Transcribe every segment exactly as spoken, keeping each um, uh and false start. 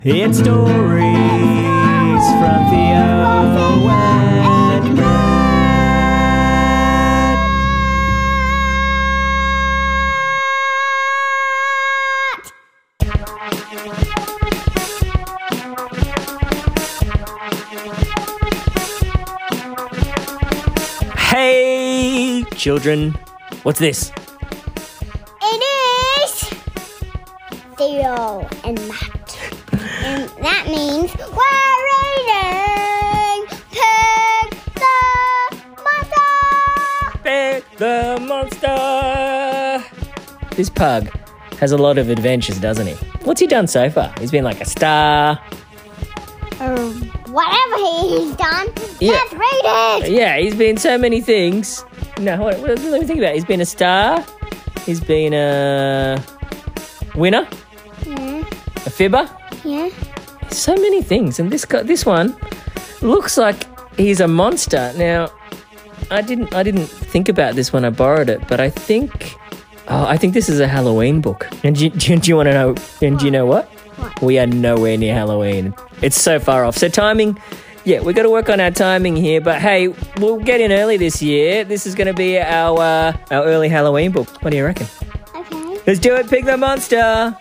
It's stories from Theo and Matt. Hey, children, what's this? It is Theo and Matt. And that means we're reading Pig the Monster! Pig the Monster! This pug has a lot of adventures, doesn't he? What's he done so far? He's been like a star. Or whatever he's done, Yeah. let's read it! Yeah, he's been so many things. No, what, what, let me think about it. He's been a star. He's been a winner. Yeah, A fibber. yeah. So many things, and this guy, this one looks like he's a monster. Now, I didn't, I didn't think about this when I borrowed it, but I think, oh, I think this is a Halloween book. And do you, do you, do you want to know? And do you know what? What? We are nowhere near Halloween. It's so far off. So timing, yeah, we've got to work on our timing here. But hey, we'll get in early this year. This is going to be our uh, our early Halloween book. What do you reckon? Okay. Let's do it, Pig the Monster!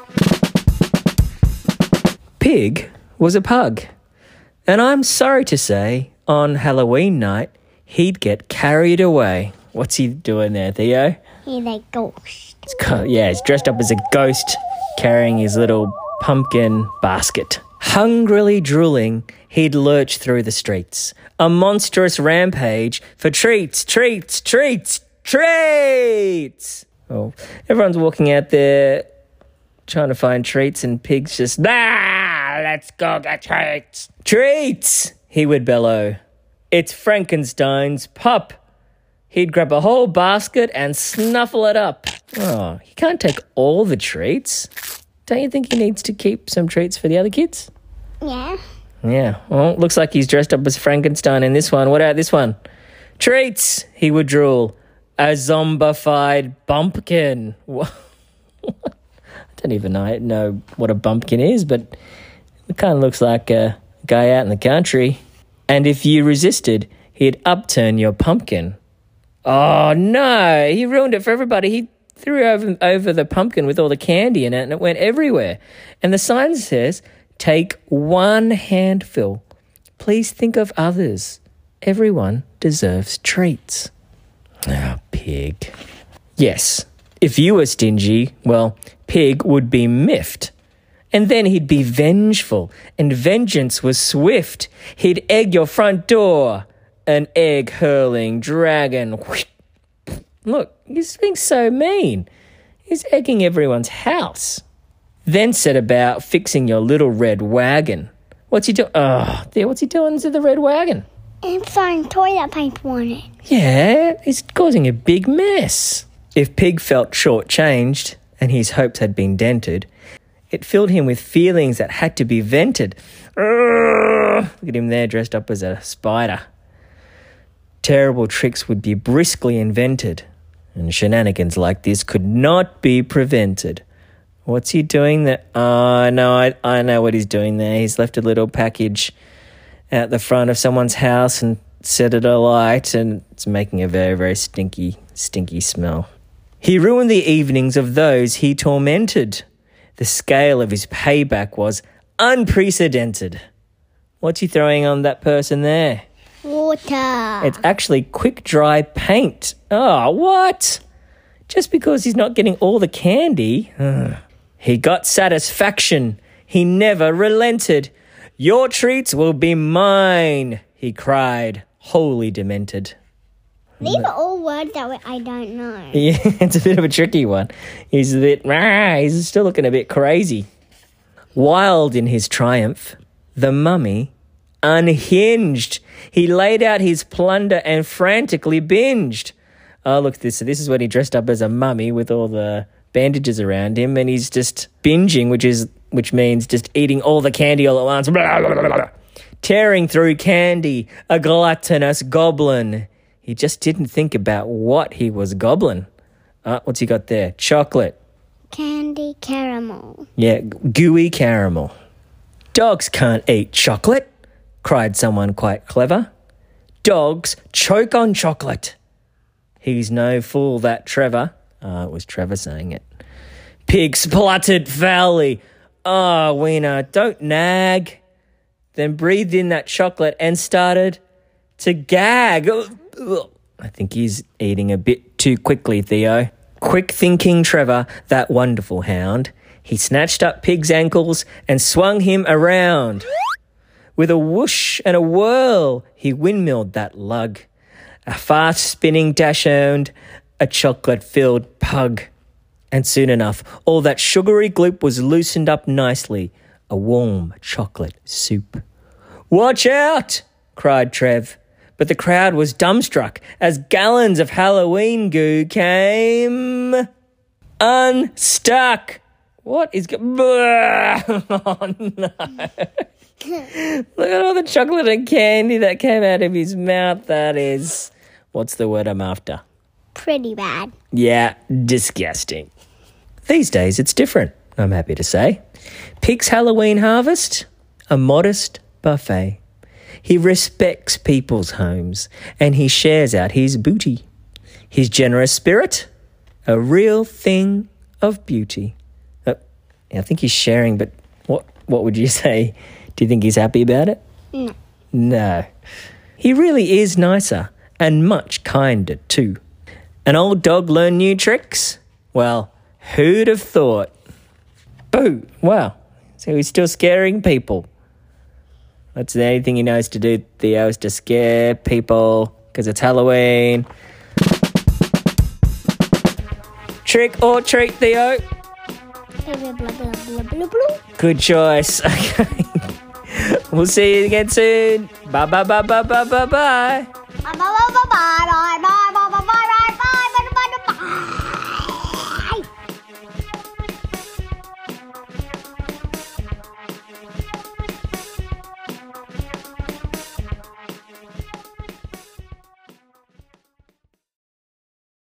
Pig was a pug. And I'm sorry to say, on Halloween night, he'd get carried away. What's he doing there, Theo? He's a ghost. It's co- yeah, he's dressed up as a ghost, carrying his little pumpkin basket. Hungrily drooling, he'd lurch through the streets. A monstrous rampage for treats, treats, treats, treats! Oh, everyone's walking out there trying to find treats, and Pig's just, ah, let's go get treats. Treats, he would bellow. It's Frankenstein's pup. He'd grab a whole basket and snuffle it up. Oh, he can't take all the treats. Don't you think he needs to keep some treats for the other kids? Yeah. Yeah, well, looks like he's dressed up as Frankenstein in this one. What about this one? Treats, he would drool. A zombified bumpkin. What? I don't even know, know what a bumpkin is, but it kind of looks like a guy out in the country. And if you resisted, he'd upturn your pumpkin. Oh, no, he ruined it for everybody. He threw over, over the pumpkin with all the candy in it, and it went everywhere. And the sign says, take one handful. Please think of others. Everyone deserves treats. Ah, Pig. Yes, if you were stingy, well, Pig would be miffed. And then he'd be vengeful, and vengeance was swift. He'd egg your front door, an egg-hurling dragon. Look, he's being so mean. He's egging everyone's house. Then set about fixing your little red wagon. What's he doing? Oh, there, what's he doing to the red wagon? And throwing toilet paper on it. Yeah, he's causing a big mess. If Pig felt shortchanged and his hopes had been dented, it filled him with feelings that had to be vented. Urgh! Look at him there, dressed up as a spider. Terrible tricks would be briskly invented, and shenanigans like this could not be prevented. What's he doing there? Oh, no, I, I know what he's doing there. He's left a little package out the front of someone's house and set it alight, and it's making a very, very stinky, stinky smell. He ruined the evenings of those he tormented. The scale of his payback was unprecedented. What's he throwing on that person there? Water. It's actually quick dry paint. Oh, what? Just because he's not getting all the candy? Ugh. He got satisfaction. He never relented. Your treats will be mine, he cried, wholly demented. These are all words that I don't know. Yeah, it's a bit of a tricky one. He's a bit, rah, he's still looking a bit crazy. Wild in his triumph, the mummy unhinged. He laid out his plunder and frantically binged. Oh, look, this this is when he dressed up as a mummy with all the bandages around him, and he's just binging, which is which means just eating all the candy all at once. Blah, blah, blah, blah. Tearing through candy, a gluttonous goblin. He just didn't think about what he was gobbling. Uh, what's he got there? Chocolate. Candy caramel. Yeah, gooey caramel. Dogs can't eat chocolate, cried someone quite clever. Dogs choke on chocolate. He's no fool, that Trevor. Ah, it was Trevor saying it. Pig spluttered foully. Ah, Weena, don't nag. Then breathed in that chocolate and started to gag. I think he's eating a bit too quickly, Theo. Quick thinking Trevor, that wonderful hound, he snatched up Pig's ankles and swung him around. With a whoosh and a whirl, he windmilled that lug. A fast spinning dachshund, a chocolate-filled pug. And soon enough, all that sugary gloop was loosened up nicely, a warm chocolate soup. "Watch out!" cried Trev. But the crowd was dumbstruck as gallons of Halloween goo came unstuck. What is... Go- oh, no. Look at all the chocolate and candy that came out of his mouth. That is... What's the word I'm after? Pretty bad. Yeah, disgusting. These days it's different, I'm happy to say. Pig's Halloween harvest? A modest buffet. He respects people's homes and he shares out his booty. His generous spirit? A real thing of beauty. Uh, I think he's sharing, but what, what would you say? Do you think he's happy about it? No. No. He really is nicer and much kinder too. An old dog learn new tricks? Well, who'd have thought? Boo! Wow. So he's still scaring people. That's the only thing he knows to do, Theo, is to scare people because it's Halloween. Trick or treat, Theo? Blah, blah, blah, blah, blah, blah. Good choice. Okay. We'll see you again soon. Bye, bye, bye, bye, bye, bye, bye. Bye, bye, bye, bye, bye, bye, bye.